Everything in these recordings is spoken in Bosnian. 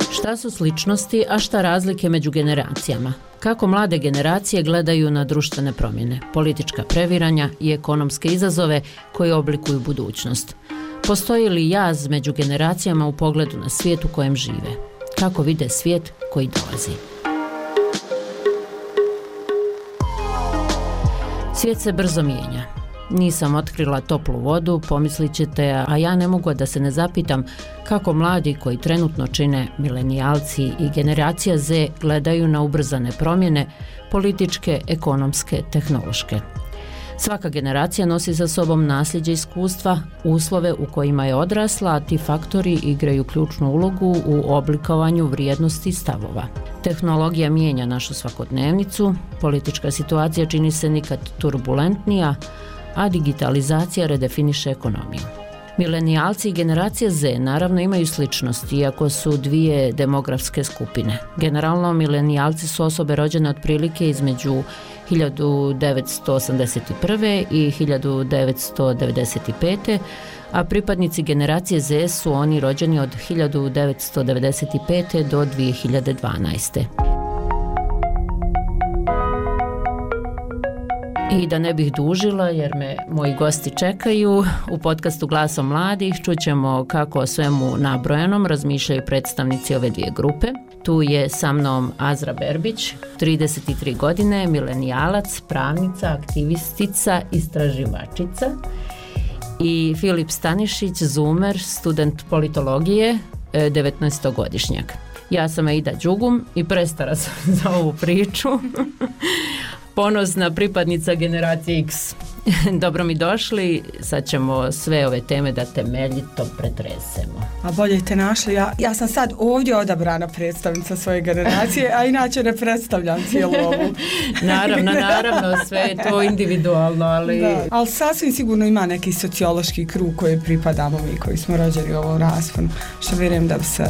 Šta su sličnosti, a šta razlike među generacijama? Kako mlade generacije gledaju na društvene promjene, politička previranja i ekonomske izazove koji oblikuju budućnost? Postoji li jaz među generacijama u pogledu na svijet u kojem žive? Kako vide svijet koji dolazi? Svijet se brzo mijenja. Nisam otkrila toplu vodu, pomislit ćete, a ja ne mogu da se ne zapitam kako mladi koji trenutno čine milenijalci i generacija Z gledaju na ubrzane promjene, političke, ekonomske, tehnološke. Svaka generacija nosi sa sobom nasljeđe iskustva, uslove u kojima je odrasla, a ti faktori igraju ključnu ulogu u oblikovanju vrijednosti i stavova. Tehnologija mijenja našu svakodnevnicu, politička situacija čini se nikad turbulentnija, a digitalizacija redefiniše ekonomiju. Milenijalci i generacija Z naravno imaju sličnosti, iako su dvije demografske skupine. Generalno, milenijalci su osobe rođene otprilike između 1981. i 1995. a pripadnici generacije Z su oni rođeni od 1995. do 2012. I da ne bih dužila, jer me moji gosti čekaju, u podcastu Glasom mladih čućemo kako o svemu nabrojanom razmišljaju predstavnici ove dvije grupe. Tu je sa mnom Azra Berbić, 33 godine, milenijalac, pravnica, aktivistica, istraživačica, i Filip Stanišić, zoomer, student politologije, 19-godišnjak. Ja sam Aida Đugum i prestara sam za ovu priču. Ponosna pripadnica generacije X. Dobro mi došli, sad ćemo sve ove teme da temeljito pretresemo. A bolje te našli, ja sam sad ovdje odabrana predstavnica svoje generacije, a inače ne predstavljam cijelu ovu. Naravno, sve je to individualno, ali... Da, ali sasvim sigurno ima neki sociološki krug koji pripadamo mi, koji smo rođeni u ovom rasponu, što vjerujem da bi se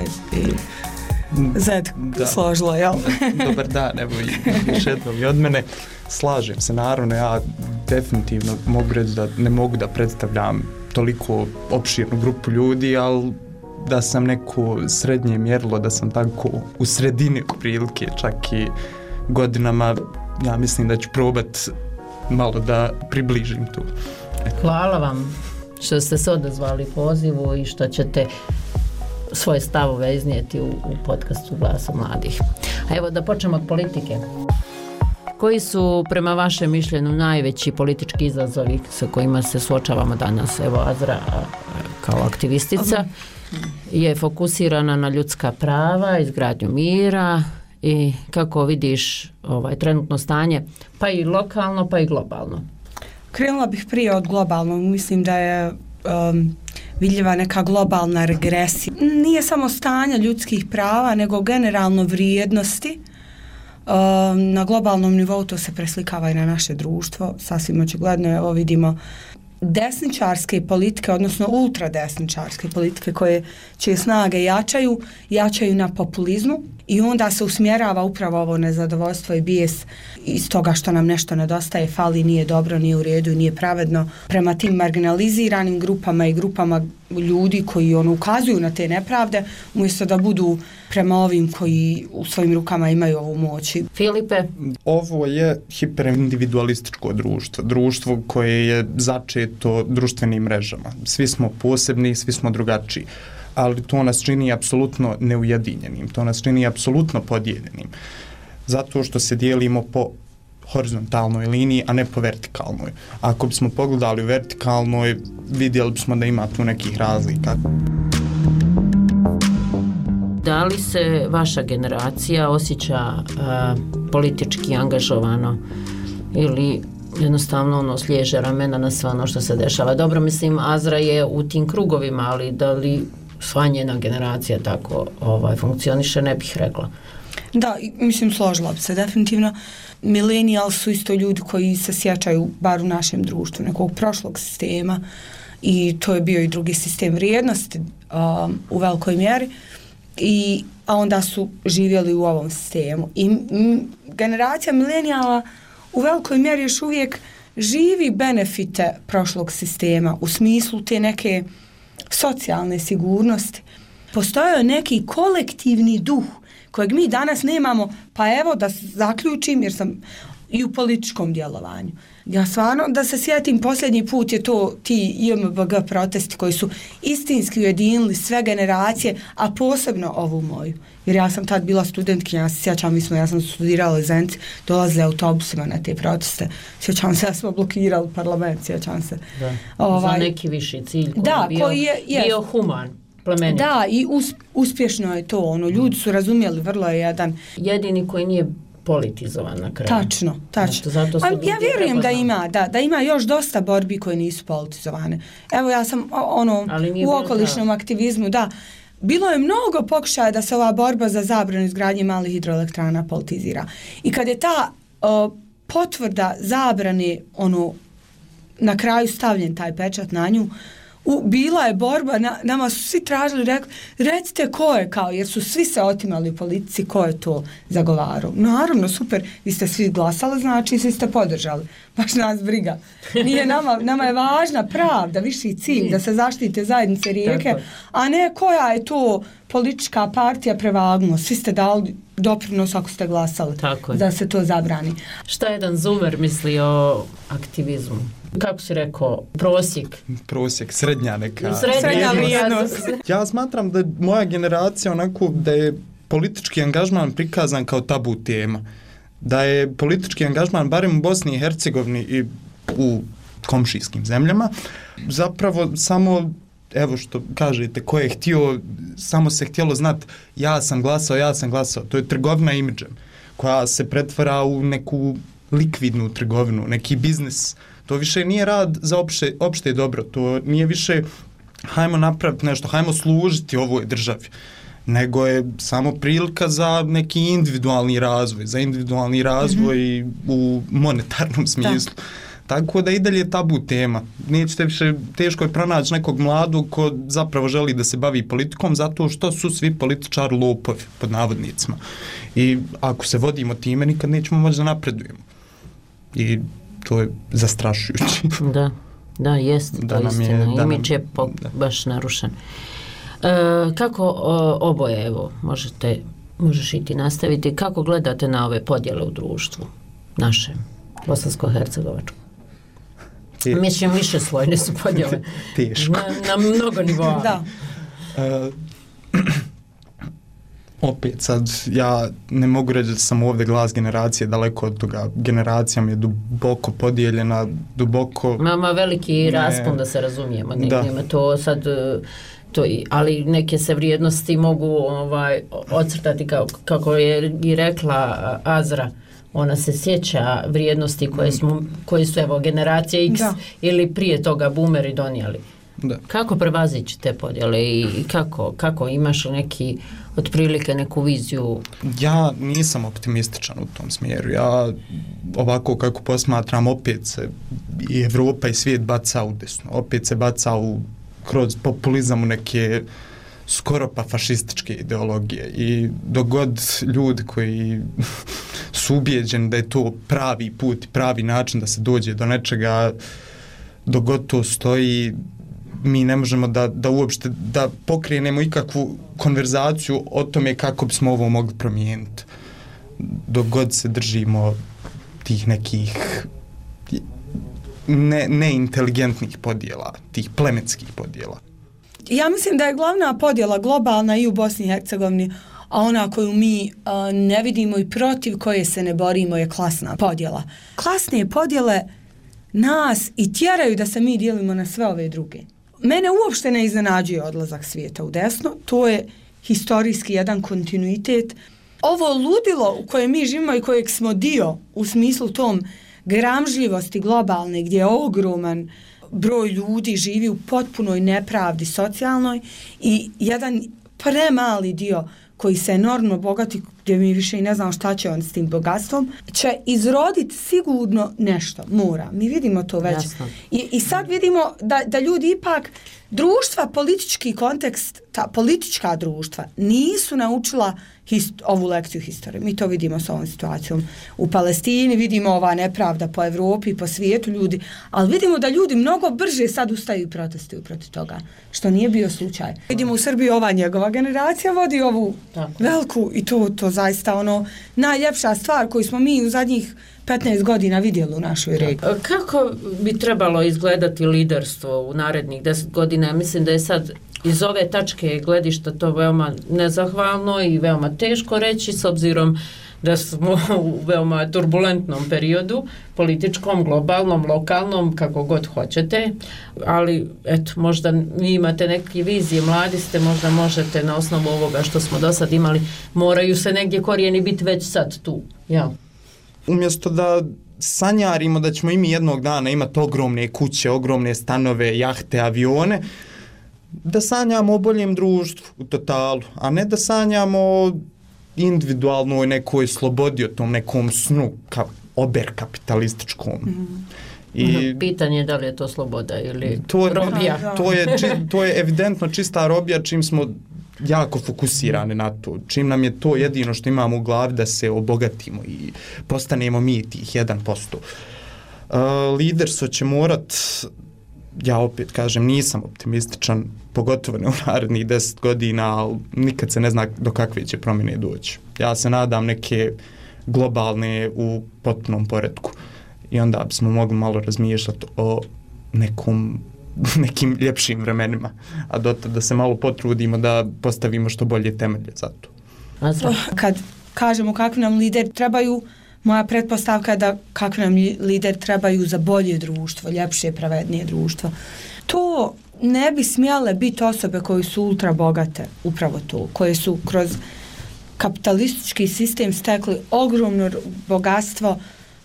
Zed složilo, jel? Dobar dan, evo još jednom i od mene. Slažem se, naravno, ja definitivno mogu reći da ne mogu da predstavljam toliko opširnu grupu ljudi, ali da sam neko srednje mjerilo, da sam tako u sredini prilike, čak i godinama, ja mislim da ću probat malo da približim tu. Hvala vam što ste se odazvali pozivu i što ćete svoje stavove iznijeti u podcastu Glasa mladih. A evo da počnemo od politike. Koji su prema vašem mišljenju najveći politički izazovi sa kojima se suočavamo danas? Evo Azra kao aktivistica je fokusirana na ljudska prava, izgradnju mira i kako vidiš trenutno stanje, pa i lokalno pa i globalno. Krenula bih prije od globalnog, mislim da je vidljiva neka globalna regresija. Nije samo stanje ljudskih prava, nego generalno vrijednosti. Na globalnom nivou to se preslikava i na naše društvo. Sasvim očigledno, evo vidimo desničarske politike, odnosno ultradesničarske politike čije snage jačaju na populizmu i onda se usmjerava upravo ovo nezadovoljstvo i bijes iz toga što nam nešto nedostaje, fali, nije dobro, nije u redu i nije pravedno prema tim marginaliziranim grupama i grupama ljudi koji ukazuju na te nepravde, umjesto da budu prema ovim koji u svojim rukama imaju ovu moć. Filipe? Ovo je hiperindividualističko društvo koje je začeto društvenim mrežama. Svi smo posebni, svi smo drugačiji, ali to nas čini apsolutno neujedinjenim, to nas čini apsolutno podijeljenim, zato što se dijelimo po horizontalnoj liniji, a ne po vertikalnoj. Ako bismo pogledali u vertikalnoj, vidjeli bismo da ima tu nekih razlika. Da li se vaša generacija osjeća politički angažovano ili jednostavno sliježe ramena na sve ono što se dešava? Dobro, mislim, Azra je u tim krugovima, ali da li sva njena generacija tako funkcioniše, ne bih rekla. Da, mislim, složila bi se definitivno. Millennials su isto ljudi koji se sjećaju, bar u našem društvu, nekog prošlog sistema, i to je bio i drugi sistem vrijednosti u velikoj mjeri, a onda su živjeli u ovom sistemu. I generacija milenijala u velikoj mjeri još uvijek živi benefite prošlog sistema u smislu te neke socijalne sigurnosti. postojao neki kolektivni duh kojeg mi danas nemamo, pa evo da zaključim jer sam i u političkom djelovanju. Ja stvarno da se sjetim, posljednji put je to ti JMBG protesti koji su istinski ujedinili sve generacije, a posebno ovu moju. Jer ja sam tad bila studentkinja, ja se sjećam, ja sam studirala u Zenici, dolazile autobusima na te proteste. Sjećam se da smo blokirali parlament, sjećam se. Za neki viši cilj koji je bio human. Plemenit. Da, i uspješno je to. Ljudi su razumjeli, vrlo je jedan... Jedini koji nije politizovan na kraju. Tačno. Zato ja vjerujem da ima još dosta borbi koje nisu politizovane. Evo ja sam u okolišnom aktivizmu, da. Bilo je mnogo pokušaja da se ova borba za zabranu izgradnje malih hidroelektrana politizira. I kad je ta potvrda zabrane na kraju stavljen taj pečat na nju, bila je borba, nama su svi tražili, recite ko je, jer su svi se otimali u politici, ko je to zagovarao. Naravno, super, vi ste svi glasali, znači svi ste podržali. Baš nas briga. Nije nama je važna pravda, viši cilj, da se zaštite zajednice Rijeke, a ne koja je to politička partija prevagnuo. Svi ste dali doprinos ako ste glasali da se to zabrani. Šta jedan Zumer misli o aktivizmu? Kako si rekao, prosjek, srednja neka. Srednja vrijednost. Ja smatram da moja generacija onako da je politički angažman prikazan kao tabu tema. Da je politički angažman, barem u Bosni i Hercegovini i u komšijskim zemljama, zapravo samo, evo što kažete, ko je htio, samo se htjelo znati ja sam glasao. To je trgovina imidžem koja se pretvara u neku likvidnu trgovinu, neki biznis. To više nije rad za opšte dobro, to nije više hajmo napraviti nešto, hajmo služiti ovoj državi, nego je samo prilika za neki individualni razvoj, u monetarnom smislu. Tako da i dalje je tabu tema. Nećete više, teško je pronaći nekog mladog ko zapravo želi da se bavi politikom zato što su svi političari lopovi, pod navodnicima. I ako se vodimo time, nikad nećemo moći da napredujemo. I to je zastrašujuće. Da, jest, to je istina. Imidž je baš narušen. Kako oboje, evo, možeš i ti nastaviti, kako gledate na ove podjele u društvu našem, bosansko-hercegovačkom? Mislim, više slojne su podjele. Teško. Na mnogo nivoa. Da. Opet sad, ja ne mogu reći da sam ovdje glas generacije, daleko od toga. Generacija mi je duboko podijeljena, duboko... Mama veliki raspon da se razumijemo. Nema to sad... ali neke se vrijednosti mogu ocrtati kako je i rekla Azra. Ona se sjeća vrijednosti koje su evo generacije X ili prije toga boomeri donijeli. Da. Kako prevazići te podjele i kako imaš neki otprilike neku viziju? Ja nisam optimističan u tom smjeru. Ja ovako kako posmatram, opet se i Evropa i svijet baca u desno. Opet se baca kroz populizam u neke skoro pa fašističke ideologije. I dok god ljudi koji su ubijeđeni da je to pravi put, pravi način da se dođe do nečega, dok god to stoji, mi ne možemo da uopšte da pokrenemo ikakvu konverzaciju o tome kako bismo ovo mogli promijeniti. Dok god se držimo tih nekih neinteligentnih podjela, tih plemenskih podjela. Ja mislim da je glavna podjela globalna i u Bosni i Hercegovini, a ona koju mi ne vidimo i protiv koje se ne borimo je klasna podjela. Klasne podjele nas i tjeraju da se mi dijelimo na sve ove druge. Mene uopšte ne iznenađuje odlazak svijeta u desno, to je historijski jedan kontinuitet. Ovo ludilo u kojem mi živimo i kojeg smo dio u smislu tom gramžljivosti globalne gdje je ogroman broj ljudi živi u potpunoj nepravdi socijalnoj i jedan premali dio koji se enormno bogati, gdje mi više i ne znam šta će on s tim bogatstvom, će izroditi sigurno nešto, mora. Mi vidimo to već. I sad vidimo da ljudi ipak, društva, politički kontekst, ta politička društva nisu naučila ovu lekciju historije. Mi to vidimo s ovom situacijom u Palestini, vidimo ova nepravda po Evropi, po svijetu ljudi, ali vidimo da ljudi mnogo brže sad ustaju i protestuju protiv toga, što nije bio slučaj. Vidimo u Srbiji ova njegova generacija vodi ovu veliku i to zaista ono najljepša stvar koju smo mi u zadnjih 15 godina vidjeli u našoj regiji. Kako bi trebalo izgledati liderstvo u narednih 10 godina? Mislim da je sad iz ove tačke gledišta to veoma nezahvalno i veoma teško reći, s obzirom da smo u veoma turbulentnom periodu, političkom, globalnom, lokalnom, kako god hoćete, ali eto, možda vi imate neke vizije, mladi ste, možda možete na osnovu ovoga što smo do sad imali, moraju se negdje korijeni biti već sad tu, ja. Umjesto da sanjarimo da ćemo i mi jednog dana imati ogromne kuće, ogromne stanove, jahte, avione, da sanjamo o boljem društvu u totalu, a ne da sanjamo o individualnoj nekoj slobodi, o tom nekom snu oberkapitalističkom. I pitanje je da li je to sloboda ili robija. To je evidentno čista robija čim smo jako fokusirani na to. Čim nam je to jedino što imamo u glavi da se obogatimo i postanemo mi tih 1%. Liderstvo će morat, ja opet kažem, nisam optimističan, pogotovo ne u narednih 10 godina, ali nikad se ne zna do kakve će promjene doći. Ja se nadam neke globalne u potpunom poretku i onda bismo mogli malo razmišljati o nekim ljepšim vremenima, a dotad da se malo potrudimo da postavimo što bolje temelje za to. Kad kažemo kakvi nam lideri trebaju, moja pretpostavka je da kakvi nam lideri trebaju za bolje društvo, ljepše, pravednije društvo. To ne bi smjele biti osobe koje su ultra bogate, upravo to, koje su kroz kapitalistički sistem stekli ogromno bogatstvo,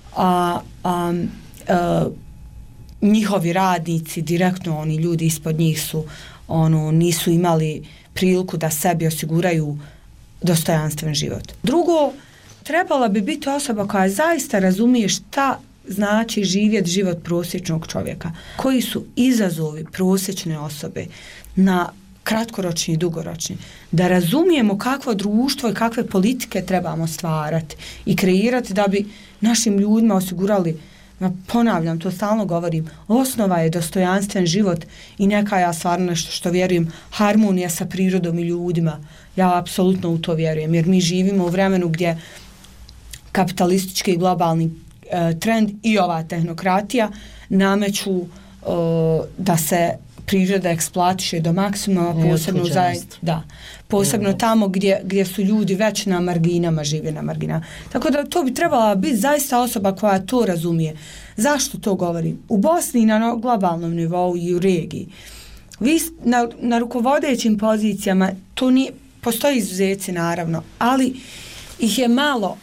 njihovi radnici, direktno oni ljudi ispod njih su nisu imali priliku da sebi osiguraju dostojanstven život. Drugo, trebala bi biti osoba koja zaista razumije šta znači živjeti život prosječnog čovjeka. Koji su izazovi prosječne osobe na kratkoročni i dugoročni. Da razumijemo kakvo društvo i kakve politike trebamo stvarati i kreirati da bi našim ljudima osigurali, ponavljam, to stalno govorim, osnova je dostojanstven život i neka, ja stvarno nešto što vjerujem, harmonija sa prirodom i ljudima. Ja apsolutno u to vjerujem, jer mi živimo u vremenu gdje kapitalistički i globalni trend i ova tehnokratija nameću da se priroda eksploatiše do maksimuma, posebno tamo gdje su ljudi već na marginama, žive na marginama. Tako da to bi trebala biti zaista osoba koja to razumije. Zašto to govorim? U Bosni na globalnom nivou i u regiji. Vi na rukovodećim pozicijama, to nije, postoji izuzeci naravno, ali ih je malo.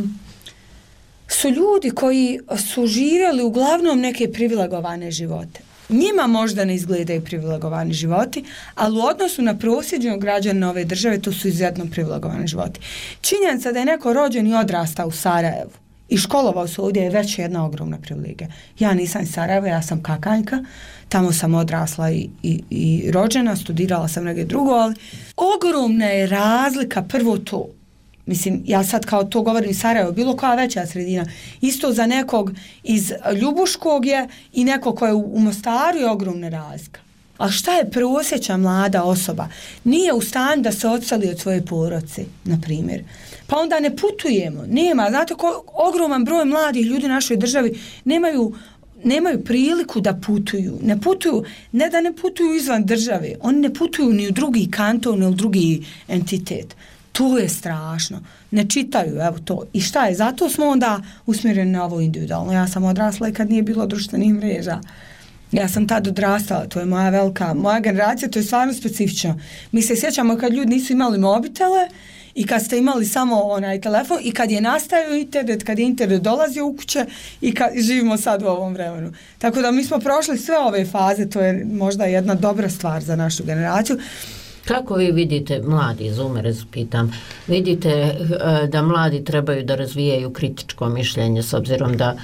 Su ljudi koji su živjeli uglavnom neke privilegovane živote. Njima možda ne izgledaju privilegovani životi, ali u odnosu na prosječnog građana ove države to su izuzetno privilegovani životi. Činjenica da je neko rođen i odrastao u Sarajevu i školovao se ovdje je već jedna ogromna privilegija. Ja nisam iz Sarajeva, ja sam Kakanjka, tamo sam odrasla i rođena, studirala sam negdje drugo, ali ogromna je razlika, prvo to. Mislim, ja sad kao to govorim Sarajevo, bilo koja veća sredina, isto za nekog iz Ljubuškog je i nekog ko je u Mostaru je ogromna razlika. A šta je prosječna mlada osoba? Nije u stanju da se odseli od svoje porodice, na primjer. Pa onda ne putujemo, nema, znate ogroman broj mladih ljudi u našoj državi nemaju priliku da putuju. Ne da ne putuju izvan države, oni ne putuju ni u drugi kanton, ni u drugi entitet. To je strašno. Ne čitaju, evo to. I šta je? Zato smo onda usmjereni na ovo individualno. Ja sam odrasla i kad nije bilo društvenih mreža. Ja sam tad odrastala, to je moja generacija, to je stvarno specifično. Mi se sjećamo kad ljudi nisu imali mobitele i kad ste imali samo onaj telefon i kad je nastajao internet, kad je internet dolazio u kuće i kad živimo sad u ovom vremenu. Tako da mi smo prošli sve ove faze, to je možda jedna dobra stvar za našu generaciju. Kako vi vidite, mladi zoomere, pitam, vidite da mladi trebaju da razvijaju kritičko mišljenje s obzirom da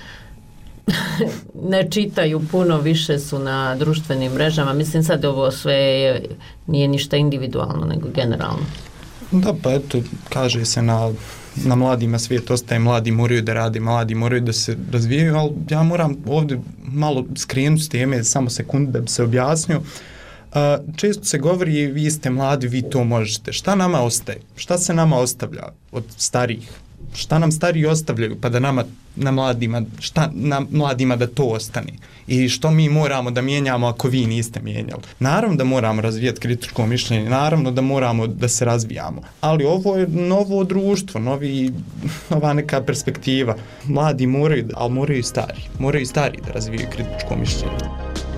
ne čitaju puno, više su na društvenim mrežama. Mislim sad ovo sve nije ništa individualno nego generalno. Da, pa eto, kaže se na mladima svijet ostaje, mladi moraju da rade, mladi moraju da se razvijaju, ali ja moram ovdje malo skrenuti s teme, samo sekundu da bi se objasnio. Često se govori, vi ste mladi, vi to možete. Šta nama ostaje? Šta se nama ostavlja od starijih? Šta nam stariji ostavljaju pa da nama, na mladima da to ostane? I što mi moramo da mijenjamo ako vi niste mijenjali? Naravno da moramo razvijati kritičko mišljenje, naravno da moramo da se razvijamo, ali ovo je novo društvo, nova neka perspektiva. Mladi moraju, ali moraju i stari da razvijaju kritičko mišljenje.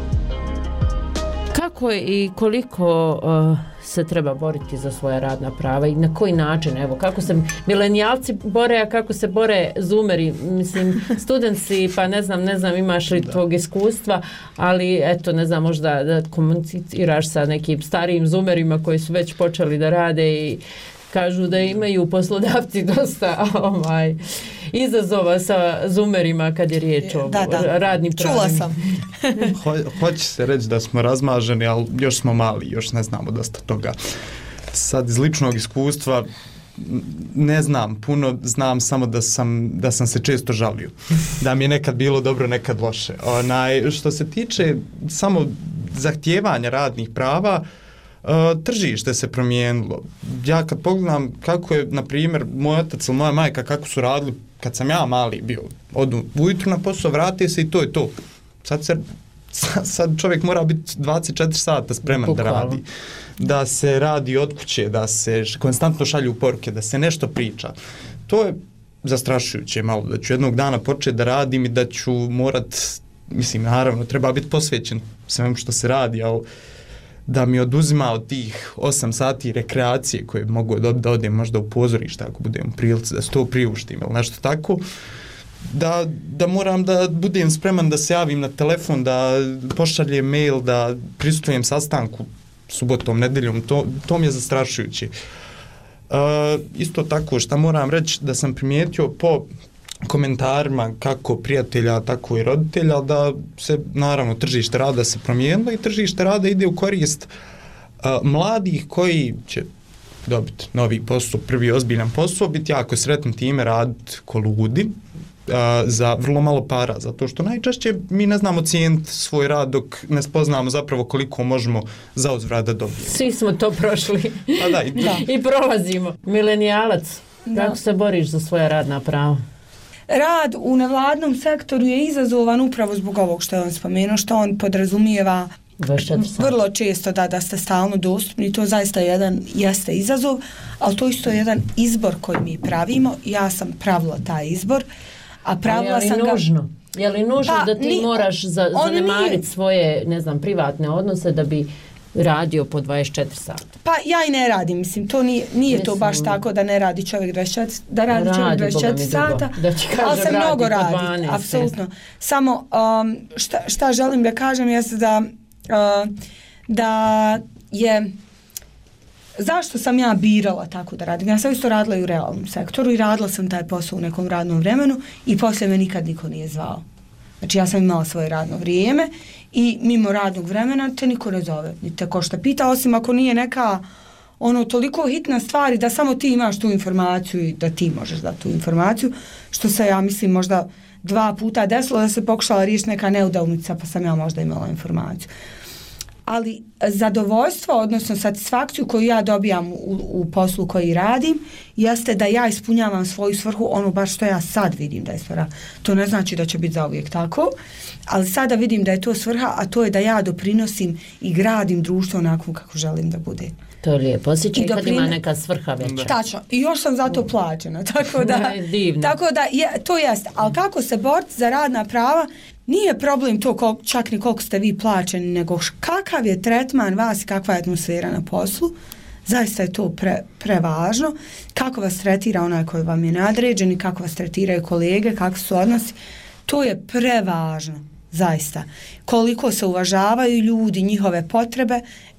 Kako i koliko se treba boriti za svoja radna prava i na koji način, evo, kako se milenijalci bore, a kako se bore zoomeri, mislim, studentsi, pa ne znam imaš li tvog iskustva, ali eto, ne znam, možda da komuniciraš sa nekim starijim zoomerima koji su već počeli da rade i kažu da imaju poslodavci dosta izazova sa zoomerima kad je riječ o radnim pravima. Čula sam. Hoće se reći da smo razmaženi, ali još smo mali, još ne znamo dosta toga. Sad iz ličnog iskustva ne znam puno, znam samo da sam se često žalio. Da mi je nekad bilo dobro, nekad loše. Što se tiče samo zahtijevanja radnih prava, tržište se promijenilo. Ja kad pogledam kako je, na primjer, moj otac ili moja majka kako su radili kad sam ja mali bio, odu ujutru na posao, vrati se i to je to. Sad čovjek mora biti 24 sata spreman Bukvalno. Da radi. Da se radi od kuće, da se konstantno šalju poruke, da se nešto priča. To je zastrašujuće malo, da ću jednog dana početi da radim i da ću morat, mislim, naravno, treba biti posvećen svemu što se radi, ali da mi oduzima od tih 8 sati rekreacije koje mogu da odem možda u pozorište ako budem u prilici, da se to priuštim ili nešto tako, da moram da budem spreman da se javim na telefon, da pošaljem mail, da prisustvujem sastanku subotom, nedeljom, to mi je zastrašujuće. Isto tako, šta moram reći, da sam primijetio po komentarima kako prijatelja, tako i roditelja, da se, naravno, tržište rada se promijenilo i tržište rada ide u korist mladih koji će dobiti novi posao, prvi ozbiljan posao, biti jako sretni time, raditi ko ludi za vrlo malo para, zato što najčešće mi ne znamo cijeniti svoj rad dok ne spoznamo zapravo koliko možemo za uzvrat da dobijemo. Svi smo to prošli i prolazimo. Milenijalac, kako se boriš za svoja radna prava? Rad u nevladnom sektoru je izazovan upravo zbog ovog što je on spomenuo, što on podrazumijeva vrlo često da ste stalno dostupni. To zaista jeste izazov, ali to isto je jedan izbor koji mi pravimo. Ja sam pravila taj izbor, a pravila sam ga... Je li nužno da ti moraš zanemariti svoje, ne znam, privatne odnose da bi radio po 24 sata? Pa ja i ne radim, mislim, to nije to baš tako da ne radi čovjek 24, da radi čovjek 24 sata, ali se mnogo radi, apsolutno. Samo šta želim da kažem jeste da je zašto sam ja birala tako da radim. Ja sam isto radila i u realnom sektoru i radila sam taj posao u nekom radnom vremenu i poslije me nikad niko nije zvao. Znači ja sam imala svoje radno vrijeme i mimo radnog vremena te niko ne zove, ni te ko šta pita, osim ako nije neka toliko hitna stvar da samo ti imaš tu informaciju i da ti možeš dati tu informaciju, što se ja mislim možda 2 puta desilo da se pokušala riješiti neka neudavnica pa sam ja možda imala informaciju. Ali zadovoljstvo, odnosno satisfakciju koju ja dobijam u poslu koji radim, jeste da ja ispunjavam svoju svrhu, baš što ja sad vidim da je svrha. To ne znači da će biti zauvijek tako, ali sada vidim da je to svrha, a to je da ja doprinosim i gradim društvo onako kako želim da bude. To je lijepo, osjećaj kad ima neka svrha veća. Tačno, i još sam za to plaćena, tako da to jeste. Ali kako se boriti za radna prava, nije problem to čak ni koliko ste vi plaćeni, nego kakav je tretman vas i kakva je atmosfera na poslu. Zaista je to prevažno. Kako vas tretira onaj koji vam je nadređen i kako vas tretiraju kolege, kakvi su odnosi. To je prevažno, zaista. Koliko se uvažavaju ljudi, njihove potrebe,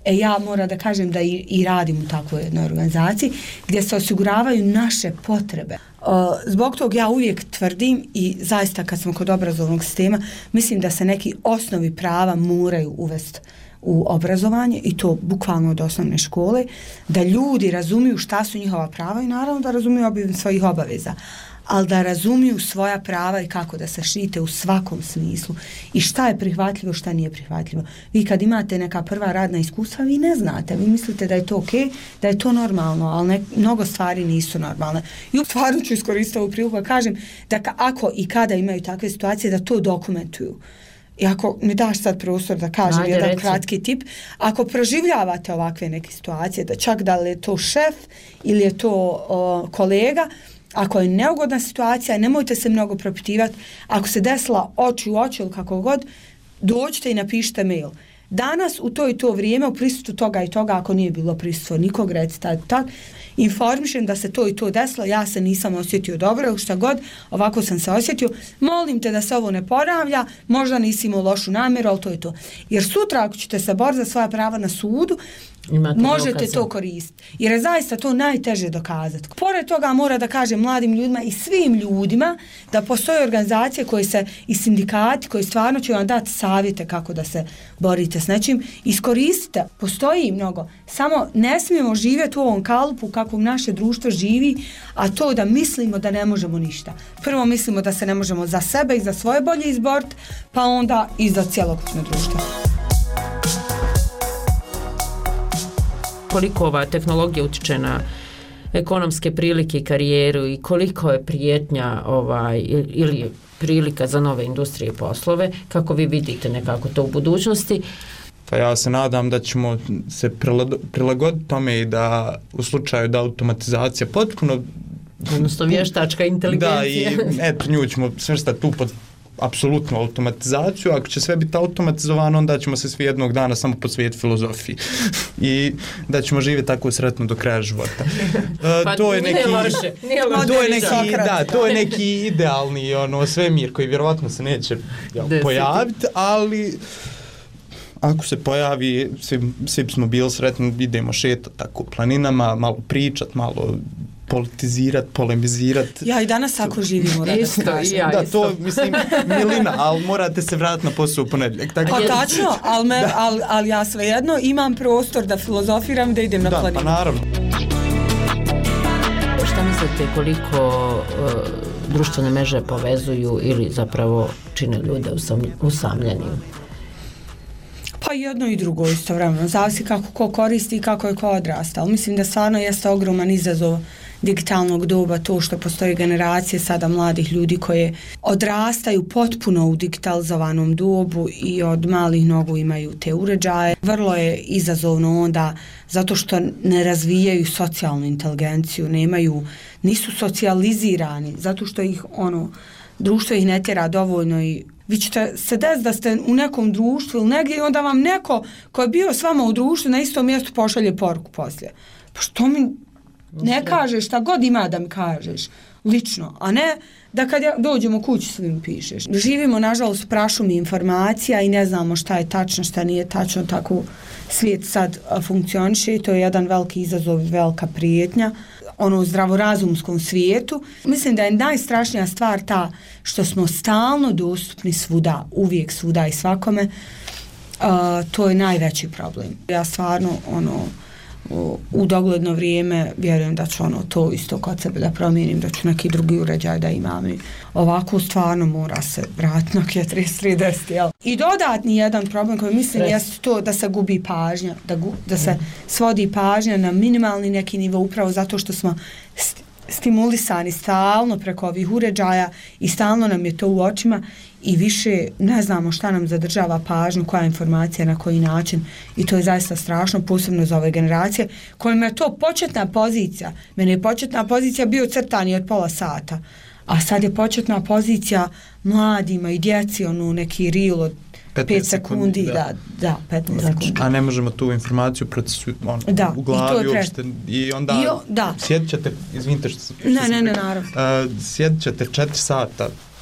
Ja moram da kažem da i radim u takvoj jednoj organizaciji gdje se osiguravaju naše potrebe. Zbog tog ja uvijek tvrdim i zaista kad smo kod obrazovnog sistema, mislim da se neki osnovi prava moraju uvesti u obrazovanje i to bukvalno od osnovne škole, da ljudi razumiju šta su njihova prava i naravno da razumiju obim svojih obaveza, ali da razumiju svoja prava i kako da se štite u svakom smislu i šta je prihvatljivo, šta nije prihvatljivo. Vi kad imate neka prva radna iskustva, vi ne znate, vi mislite da je to okej, da je to normalno, ali mnogo stvari nisu normalne. I u stvarno ću iskoristiti ovu priliku da kažem da ako i kada imaju takve situacije, da to dokumentuju. I ako mi daš sad prostor da kažem jedan kratki tip, ako proživljavate ovakve neke situacije, da čak da li je to šef ili je to kolega, ako je neugodna situacija, nemojte se mnogo propitivati. Ako se desila oči u oči ili kako god, dođite i napišite mail. Danas u to i to vrijeme u prisustvu toga i toga, ako nije bilo prisustvo nikog, recite tak, informišem da se to i to desilo, ja se nisam osjetio dobro, šta god, ovako sam se osjetio, molim te da se ovo ne ponavlja, možda nisi imao lošu namjeru, ali to je to. Jer sutra ako ćete se boriti za svoja prava na sudu, možete to koristiti. Jer je zaista to najteže dokazati. Pored toga mora da kažem mladim ljudima i svim ljudima da postoje organizacije koje se i sindikati koji stvarno će vam dati savjete kako da se borite s nečim. Iskoristite, postoji mnogo. Samo ne smijemo živjeti u ovom kalupu kako naše društvo živi, a to da mislimo da ne možemo ništa. Prvo mislimo da se ne možemo za sebe i za svoje bolje izboriti, pa onda i za cjelokupno društvo. Koliko ova tehnologija utiče na ekonomske prilike i karijeru i koliko je prijetnja ili prilika za nove industrije i poslove, kako vi vidite nekako to u budućnosti? Pa ja se nadam da ćemo se prilagoditi tome i da u slučaju da automatizacija potpuno... Odnosno vještačka inteligencija. Da, i eto nju ćemo svrstati tu pod apsolutnu automatizaciju. Ako će sve biti automatizovano, onda ćemo se svi jednog dana samo posvetiti filozofiji i da ćemo živjeti tako sretno do kraja života. To je neki to je neki idealni svemir koji vjerovatno se neće pojaviti, ali ako se pojavi, svi smo bili sretni, idemo šetati tako planinama, malo pričat, malo politizirati, polemizirati. Ja i danas ako živimo, da kažem. Da, to mislim milina, ali morate se vratiti na posao u ponedjeljak. Pa tačno, ali ja svejedno imam prostor da filozofiram, da idem na planinu. Da, pa naravno. Šta mislite koliko društvene mreže povezuju ili zapravo čine ljude usamljenim? Pa jedno i drugo istovremeno, zavisi kako ko koristi i kako je ko odrastao. Mislim da stvarno jeste ogroman izazov digitalnog doba to što postoje generacije sada mladih ljudi koje odrastaju potpuno u digitalizovanom dobu i od malih nogu imaju te uređaje. Vrlo je izazovno onda zato što ne razvijaju socijalnu inteligenciju, nisu socijalizirani, zato što ih društvo ih ne tjera dovoljno i vi ćete se desiti da ste u nekom društvu ili negdje i onda vam neko ko je bio s vama u društvu na istom mjestu pošalje poruku poslije. Pa što mi ne kažeš, šta god ima da mi kažeš lično, a ne da kad dođemo kući svim pišeš. Živimo nažalost u prašumi informacija i ne znamo šta je tačno, šta nije tačno, tako svijet sad funkcioniše i to je jedan veliki izazov i velika prijetnja u zdravorazumskom svijetu. Mislim da je najstrašnija stvar ta što smo stalno dostupni svuda, uvijek svuda i svakome. To je najveći problem. Ja stvarno u dogledno vrijeme vjerujem da ću to isto kod sebe da promijenim, da ću neki drugi uređaj da imam i ovako stvarno mora se vratiti na 3310. I dodatni jedan problem koji mislim jest to da se gubi pažnja, da se svodi pažnja na minimalni neki nivo upravo zato što smo stimulisani stalno preko ovih uređaja i stalno nam je to u očima i više ne znamo šta nam zadržava pažnju, koja informacija, na koji način i to je zaista strašno, posebno za ove generacije kojima je to početna pozicija. Mene je početna pozicija bio crtani od pola sata, a sad je početna pozicija mladima i djeci, neki reel od 5 sekundi, da, 15 sekundi. A ne možemo tu informaciju u glavi uopšte i onda sjedit ćete, izvinite što ne, naravno. Sjedit ćete 4 sata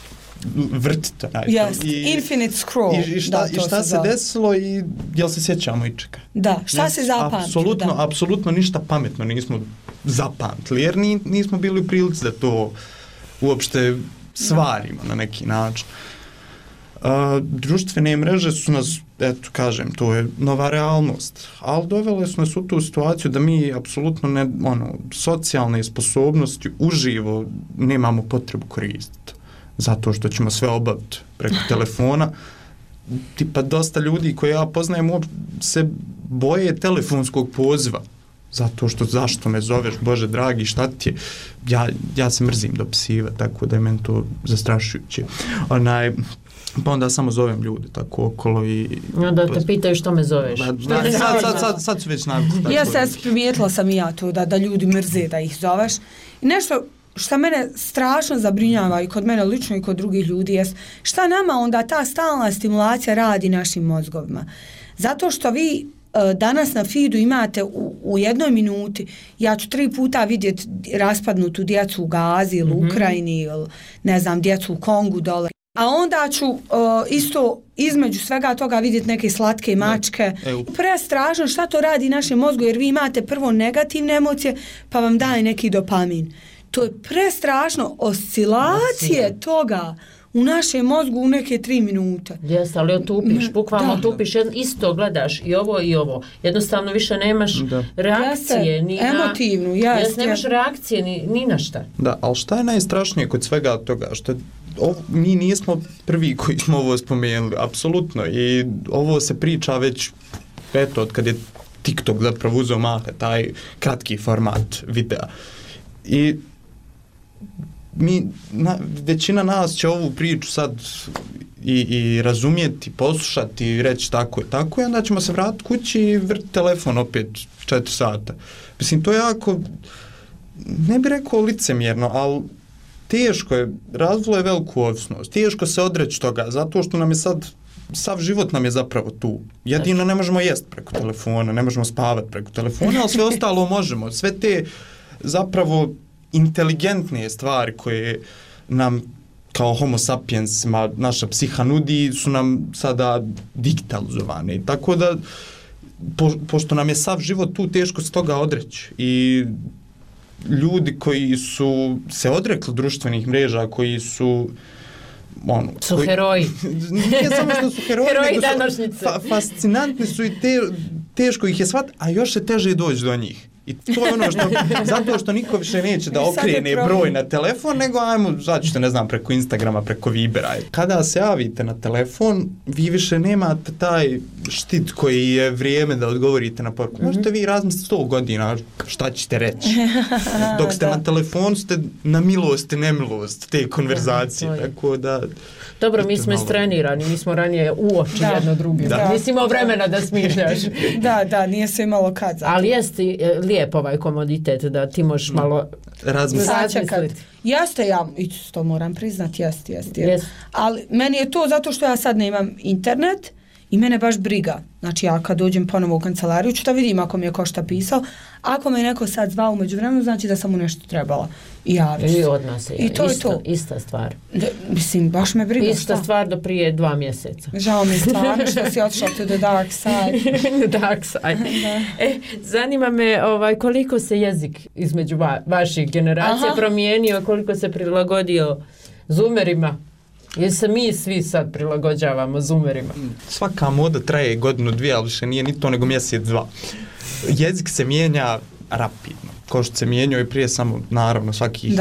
vrti to. Infinite scroll. I šta se desilo i jel se sjećamo i čeka? Da, šta se zapamtilo? Apsolutno ništa pametno nismo zapamtili, jer nismo bili u prilici da to uopšte svarimo na neki način. Društvene mreže su nas, eto kažem, to je nova realnost, ali dovele su nas u tu situaciju da mi apsolutno socijalne sposobnosti uživo nemamo potrebu koristiti, zato što ćemo sve obaviti preko telefona. Tipa dosta ljudi koje ja poznajem se boje telefonskog poziva, zato što zašto me zoveš, Bože dragi, šta ti je? Ja se mrzim dopisivati, tako da je meni to zastrašujuće. Pa onda samo zovem ljude tako okolo i... Da te pitaju što me zoveš. Sad su već navikli. Ja se primijetila sam i ja to da ljudi mrze da ih zoveš. I nešto što mene strašno zabrinjava i kod mene lično i kod drugih ljudi jest šta nama onda ta stalna stimulacija radi našim mozgovima. Zato što vi danas na feedu imate u jednoj minuti, ja ću 3 puta vidjeti raspadnutu djecu u Gazi ili Ukrajini ili ne znam, djecu u Kongu dole. A onda ću isto između svega toga vidjeti neke slatke mačke. Prestrašno šta to radi našem mozgu, jer vi imate prvo negativne emocije pa vam daje neki dopamin. To je prestrašno, oscilacije toga u našem mozgu u neke 3 minute. Jeste, ali otupiš, bukvalno otupiš, isto gledaš i ovo i ovo. Jednostavno više nemaš reakcije. Emotivnu, nemaš reakcije ni na šta. Da, ali šta je najstrašnije kod svega toga? Što mi nismo prvi koji smo ovo spomenuli, apsolutno. I ovo se priča već, eto, od kad je TikTok zapravo uzeo maha, taj kratki format videa. I većina nas će ovu priču sad i razumjeti, poslušati i reći tako i onda ćemo se vratiti kući i vrti telefon opet 4 sata. Mislim, to je jako, ne bih rekao licemjerno, ali teško je, razvilo je veliku ovisnost, teško se odreći toga, zato što nam je sad, sav život nam je zapravo tu. Jedino ne možemo jesti preko telefona, ne možemo spavati preko telefona, ali sve ostalo možemo. Sve te zapravo inteligentne stvari koje nam kao homo sapiensima naša psiha nudi su nam sada digitalizovane. Tako da, pošto nam je sav život tu, teško se toga odreći. I ljudi koji su se odrekli društvenih mreža, koji su heroji. Nije samo što su heroji, heroji današnjice. Fascinantni su i teško ih je shvatiti, a još se teže doći do njih. I to je ono što, zato što niko više neće da okrene broj na telefon, nego ajmo, začete, ne znam, preko Instagrama, preko Vibera. Kada se javite na telefon, vi više nemate taj štit koji je vrijeme da odgovorite na poruku. Možete vi razmisliti 100 godina šta ćete reći. Dok ste na telefonu, ste na milost i nemilost te konverzacije. Tako da... Dobro, mi smo istrenirani, mi smo ranije u oči jedno drugi. Nisi imao vremena da smišljaš. Da, nije se imalo kad. Ali jeste lijep ovaj komoditet da ti možeš malo razmisliti. Jeste, ja to moram priznati, jeste. Ali meni je to zato što ja sad nemam internet i mene baš briga. Znači ja kad dođem ponovo u kancelariju ću da vidim ako mi je ko šta pisao. Ako me neko sad zvao umeđu vremenu, znači da sam mu nešto trebala. I javiti. I od nas je. I to je to. Ista stvar. Mislim, baš me briga. Ista stvar do prije 2 mjeseca. Žao mi stvarno što si otišla to the dark side. The dark side. Zanima me koliko se jezik između vaših generacija promijenio, koliko se prilagodio zoomerima. Jer se mi svi sad prilagođavamo zoomerima. Svaka moda traje 1-2, ali više nije ni to nego 1-2. Jezik se mijenja rapidno. Kao što se mijenjao i prije samo, naravno, svakih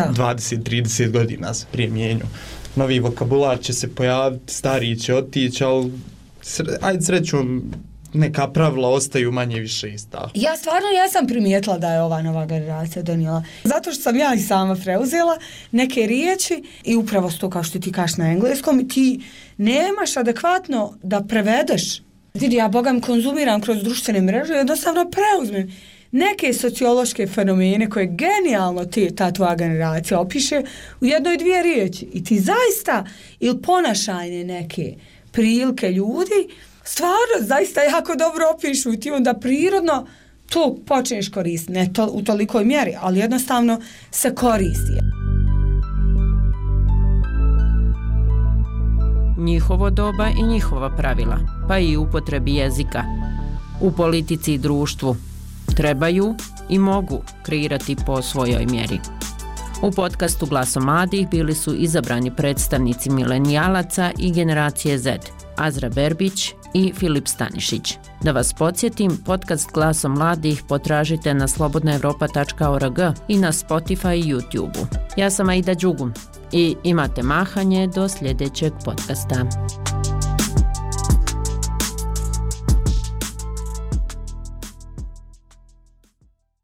20-30 godina se prije mijenjao. Novi vokabular će se pojaviti, stariji će otići, ali ajde srećom, neka pravila ostaju manje više ista. Ja stvarno jesam primijetila da je ova nova generacija donijela. Zato što sam ja i sama preuzela neke riječi i upravo to kao što ti kažeš na engleskom i ti nemaš adekvatno da prevedeš. Vidi, ja bogam konzumiram kroz društvene mreže i jednostavno preuzmem neke sociološke fenomene koje genijalno ta tvoja generacija opiše u 1-2 riječi. I ti zaista ili ponašajne neke prilike ljudi stvarno zaista jako dobro opišu i ti onda prirodno to počneš koristiti. Ne u tolikoj mjeri, ali jednostavno se koristi. njihovo doba i njihova pravila, pa i upotrebi jezika. U politici i društvu trebaju i mogu kreirati po svojoj mjeri. U podcastu Glasom mladih bili su izabrani predstavnici milenijalaca i generacije Z, Azra Berbić i Filip Stanišić. Da vas podsjetim, podcast Glasom mladih potražite na slobodnaevropa.org i na Spotify i YouTube. Ja sam Aida Đugum i imate mahanje do sljedećeg podcasta.